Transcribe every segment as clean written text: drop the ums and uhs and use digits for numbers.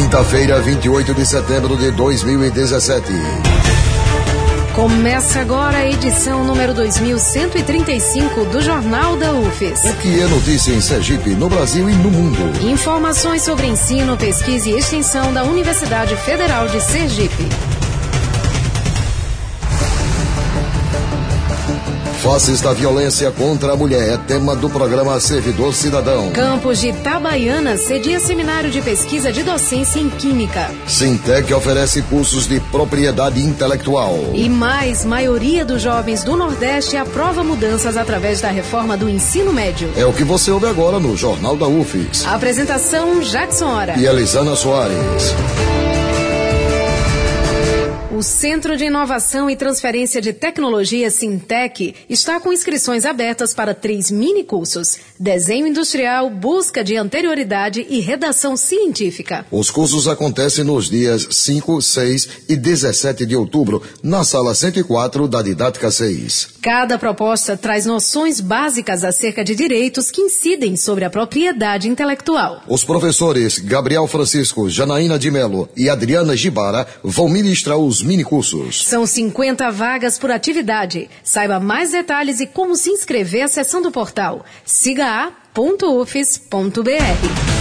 Quinta-feira, 28 de setembro de 2017. Começa agora a edição número 2135 do Jornal da UFES. O que é notícia em Sergipe, no Brasil e no mundo? Informações sobre ensino, pesquisa e extensão da Universidade Federal de Sergipe. Faces da violência contra a mulher é tema do programa Servidor Cidadão. Campos de Itabaiana cedia seminário de pesquisa de docência em Química. Sintec oferece cursos de propriedade intelectual. E mais, maioria dos jovens do Nordeste aprova mudanças através da reforma do ensino médio. É o que você ouve agora no Jornal da UFES. Apresentação Jackson Hora e Elisana Soares. O Centro de Inovação e Transferência de Tecnologia Sintec está com inscrições abertas para 3 minicursos: Desenho Industrial, Busca de Anterioridade e Redação Científica. Os cursos acontecem nos dias 5, 6 e 17 de outubro, na Sala 104 da Didática 6. Cada proposta traz noções básicas acerca de direitos que incidem sobre a propriedade intelectual. Os professores Gabriel Francisco, Janaína de Melo e Adriana Gibara vão ministrar os minicursos. São 50 vagas por atividade. Saiba mais detalhes e como se inscrever acessando o portal siga.ufes.br.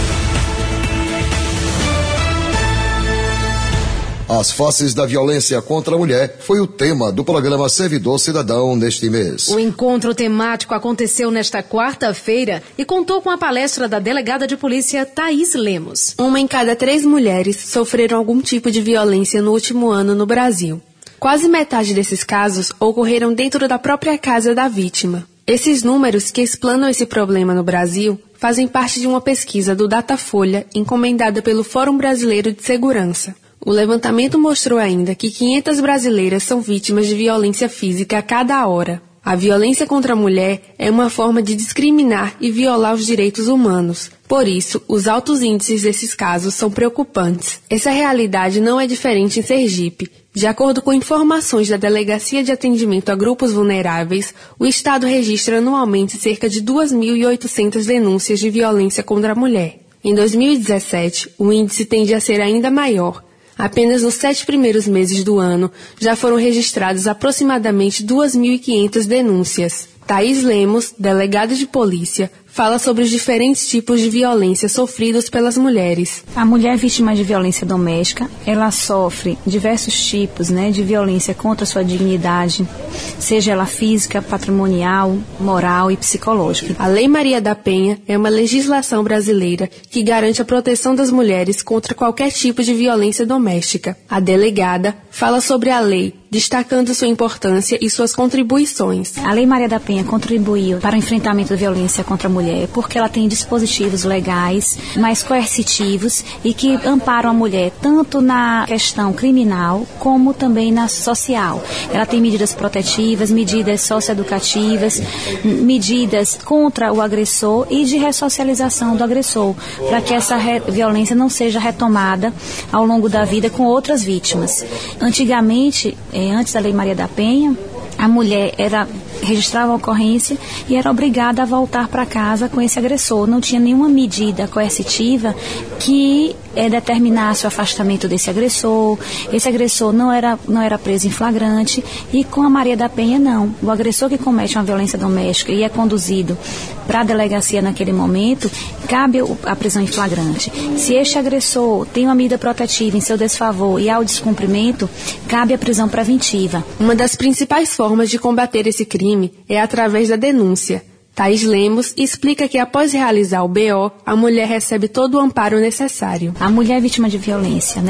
As faces da violência contra a mulher foi o tema do programa Servidor Cidadão neste mês. O encontro temático aconteceu nesta quarta-feira e contou com a palestra da delegada de polícia Thaís Lemos. 1 em cada 3 mulheres sofreram algum tipo de violência no último ano no Brasil. Quase metade desses casos ocorreram dentro da própria casa da vítima. Esses números que explanam esse problema no Brasil fazem parte de uma pesquisa do Datafolha encomendada pelo Fórum Brasileiro de Segurança. O levantamento mostrou ainda que 500 brasileiras são vítimas de violência física a cada hora. A violência contra a mulher é uma forma de discriminar e violar os direitos humanos. Por isso, os altos índices desses casos são preocupantes. Essa realidade não é diferente em Sergipe. De acordo com informações da Delegacia de Atendimento a Grupos Vulneráveis, o Estado registra anualmente cerca de 2.800 denúncias de violência contra a mulher. Em 2017, o índice tende a ser ainda maior. Apenas nos 7 primeiros meses do ano, já foram registradas aproximadamente 2.500 denúncias. Thaís Lemos, delegada de polícia, fala sobre os diferentes tipos de violência sofridos pelas mulheres. A mulher vítima de violência doméstica, ela sofre diversos tipos, de violência contra a sua dignidade, seja ela física, patrimonial, moral e psicológica. A Lei Maria da Penha é uma legislação brasileira que garante a proteção das mulheres contra qualquer tipo de violência doméstica. A delegada fala sobre a lei, destacando sua importância e suas contribuições. A Lei Maria da Penha contribuiu para o enfrentamento da violência contra a mulher porque ela tem dispositivos legais mais coercitivos e que amparam a mulher tanto na questão criminal como também na social. Ela tem medidas protetivas, medidas socioeducativas, medidas contra o agressor e de ressocialização do agressor, para que essa violência não seja retomada ao longo da vida com outras vítimas. Antigamente, antes da Lei Maria da Penha, a mulher registrava a ocorrência e era obrigada a voltar para casa com esse agressor. Não tinha nenhuma medida coercitiva que determinasse o afastamento desse agressor. Esse agressor não era preso em flagrante e com a Maria da Penha não. O agressor que comete uma violência doméstica e é conduzido para a delegacia naquele momento, cabe a prisão em flagrante. Se este agressor tem uma medida protetiva em seu desfavor e há o descumprimento, cabe a prisão preventiva. Uma das principais formas de combater esse crime é através da denúncia. Thaís Lemos explica que após realizar o BO, a mulher recebe todo o amparo necessário. A mulher vítima de violência,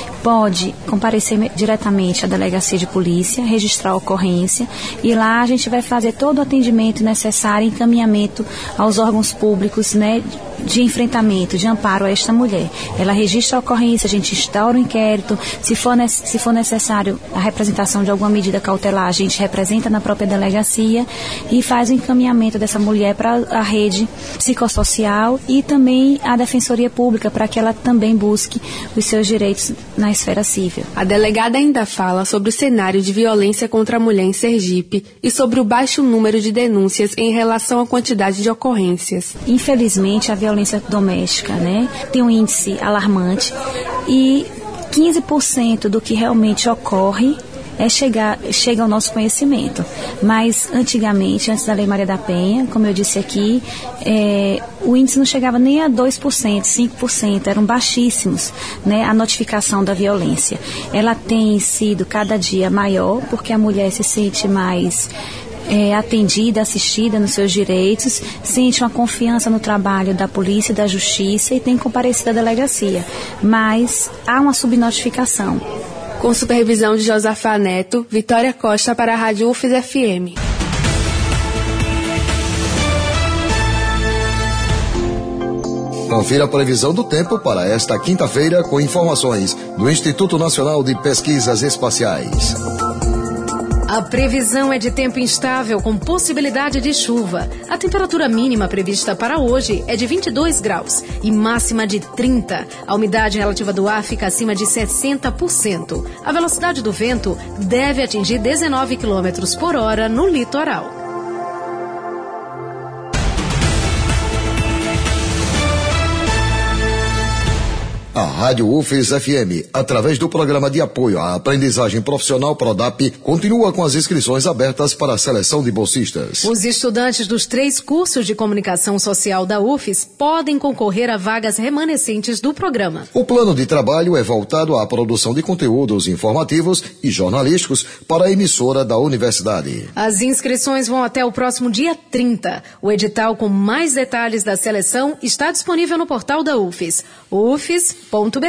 pode comparecer diretamente à delegacia de polícia, registrar a ocorrência e lá a gente vai fazer todo o atendimento necessário, encaminhamento aos órgãos públicos, de enfrentamento, de amparo a esta mulher. Ela registra a ocorrência, a gente instaura o inquérito, se for necessário a representação de alguma medida cautelar, a gente representa na própria delegacia e faz o encaminhamento dessa mulher para a rede psicossocial e também a Defensoria Pública, para que ela também busque os seus direitos na esfera civil. A delegada ainda fala sobre o cenário de violência contra a mulher em Sergipe e sobre o baixo número de denúncias em relação à quantidade de ocorrências. Infelizmente, a violência doméstica, tem um índice alarmante. e 15% do que realmente ocorre chega ao nosso conhecimento. Mas antigamente, antes da Lei Maria da Penha, como eu disse aqui, o índice não chegava nem a 2%, 5%, eram baixíssimos, né, a notificação da violência. Ela tem sido cada dia maior, porque a mulher se sente mais atendida, assistida nos seus direitos, sente uma confiança no trabalho da polícia e da justiça e tem comparecido à delegacia. Mas há uma subnotificação. Com supervisão de Josafá Neto, Vitória Costa para a Rádio UFES FM. Confira a previsão do tempo para esta quinta-feira com informações do Instituto Nacional de Pesquisas Espaciais. A previsão é de tempo instável com possibilidade de chuva. A temperatura mínima prevista para hoje é de 22 graus e máxima de 30. A umidade relativa do ar fica acima de 60%. A velocidade do vento deve atingir 19 km por hora no litoral. A Rádio UFES FM, através do Programa de Apoio à Aprendizagem Profissional PRODAP, continua com as inscrições abertas para a seleção de bolsistas. Os estudantes dos 3 cursos de comunicação social da UFES podem concorrer a vagas remanescentes do programa. O plano de trabalho é voltado à produção de conteúdos informativos e jornalísticos para a emissora da universidade. As inscrições vão até o próximo dia 30. O edital com mais detalhes da seleção está disponível no portal da UFES, ufes.br.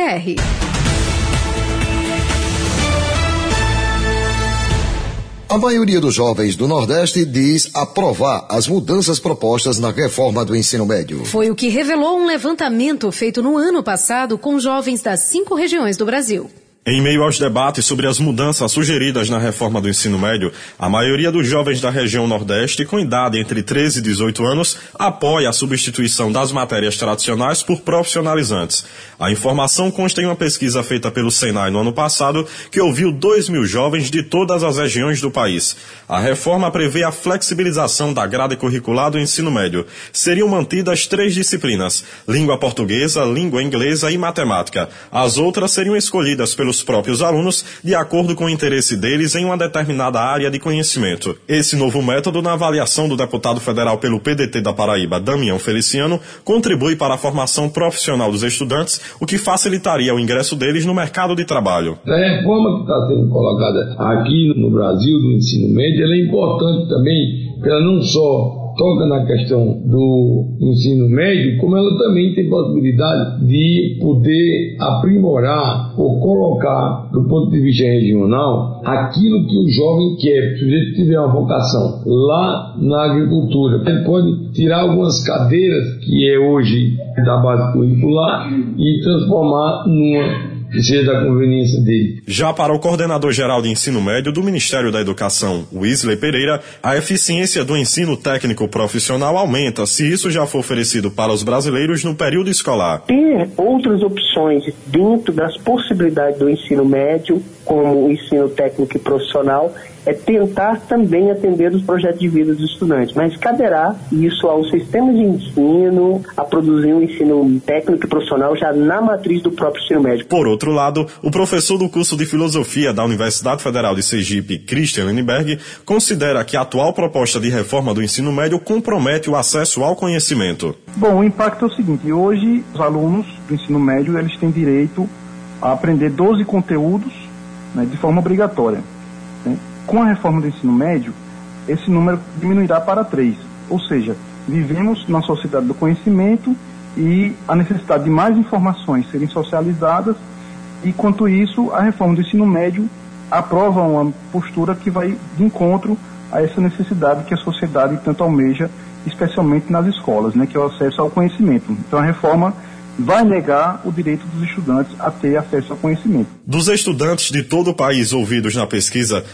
A maioria dos jovens do Nordeste diz aprovar as mudanças propostas na reforma do ensino médio. Foi o que revelou um levantamento feito no ano passado com jovens das 5 regiões do Brasil. Em meio aos debates sobre as mudanças sugeridas na reforma do ensino médio, a maioria dos jovens da região Nordeste, com idade entre 13 e 18 anos, apoia a substituição das matérias tradicionais por profissionalizantes. A informação consta em uma pesquisa feita pelo Senai no ano passado, que ouviu 2.000 jovens de todas as regiões do país. A reforma prevê a flexibilização da grade curricular do ensino médio. Seriam mantidas 3 disciplinas: língua portuguesa, língua inglesa e matemática. As outras seriam escolhidas pelos próprios alunos, de acordo com o interesse deles em uma determinada área de conhecimento. Esse novo método, na avaliação do deputado federal pelo PDT da Paraíba, Damião Feliciano, contribui para a formação profissional dos estudantes, o que facilitaria o ingresso deles no mercado de trabalho. A reforma que está sendo colocada aqui no Brasil do ensino médio, ela é importante também, porque ela não só toca na questão do ensino médio, como ela também tem possibilidade de poder aprimorar ou colocar, do ponto de vista regional, aquilo que o jovem quer. Se o sujeito tiver uma vocação lá na agricultura, ele pode tirar algumas cadeiras que é hoje da base curricular e transformar numa que seja da conveniência dele. Já para o coordenador-geral de ensino médio do Ministério da Educação, Wesley Pereira, a eficiência do ensino técnico profissional aumenta se isso já for oferecido para os brasileiros no período escolar. Ter outras opções dentro das possibilidades do ensino médio, como o ensino técnico e profissional, é tentar também atender os projetos de vida dos estudantes, mas caberá isso ao sistema de ensino a produzir um ensino técnico e profissional já na matriz do próprio ensino médio. Por outro lado, o professor do curso de Filosofia da Universidade Federal de Sergipe, Christian Lindbergh, considera que a atual proposta de reforma do ensino médio compromete o acesso ao conhecimento. Bom, o impacto é o seguinte: hoje os alunos do ensino médio eles têm direito a aprender 12 conteúdos, né, de forma obrigatória. Né? Com a reforma do ensino médio, esse número diminuirá para 3. Ou seja, vivemos na sociedade do conhecimento e a necessidade de mais informações serem socializadas, e quanto isso, a reforma do ensino médio aprova uma postura que vai de encontro a essa necessidade que a sociedade tanto almeja, especialmente nas escolas, né, que é o acesso ao conhecimento. Então a reforma vai negar o direito dos estudantes a ter acesso ao conhecimento. Dos estudantes de todo o país ouvidos na pesquisa,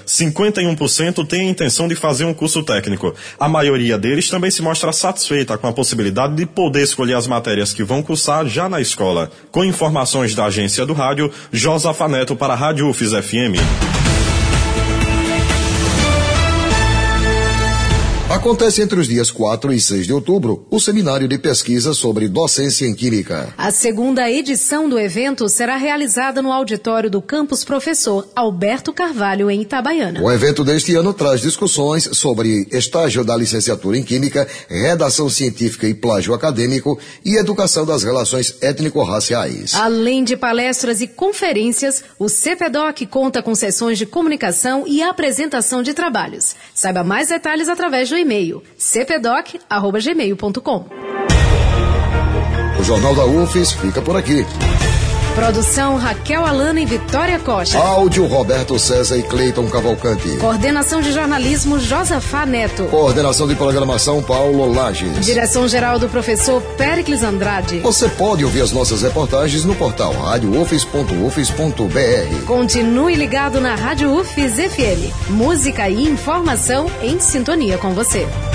51% têm a intenção de fazer um curso técnico. A maioria deles também se mostra satisfeita com a possibilidade de poder escolher as matérias que vão cursar já na escola. Com informações da agência do rádio, Josafá Neto para a Rádio UFES FM. Acontece entre os dias 4 e 6 de outubro o seminário de pesquisa sobre docência em Química. A segunda edição do evento será realizada no auditório do Campus Professor Alberto Carvalho, em Itabaiana. O evento deste ano traz discussões sobre estágio da licenciatura em Química, redação científica e plágio acadêmico e educação das relações étnico-raciais. Além de palestras e conferências, o CPDOC conta com sessões de comunicação e apresentação de trabalhos. Saiba mais detalhes através do e-mail cpdoc@gmail.com. O Jornal da UFES fica por aqui. Produção Raquel Alana e Vitória Costa. Áudio Roberto César e Cleiton Cavalcante. Coordenação de jornalismo Josafá Neto. Coordenação de programação Paulo Lages. Direção-geral do professor Péricles Andrade. Você pode ouvir as nossas reportagens no portal radioufes.ufes.br. Continue ligado na Rádio UFES FM. Música e informação em sintonia com você.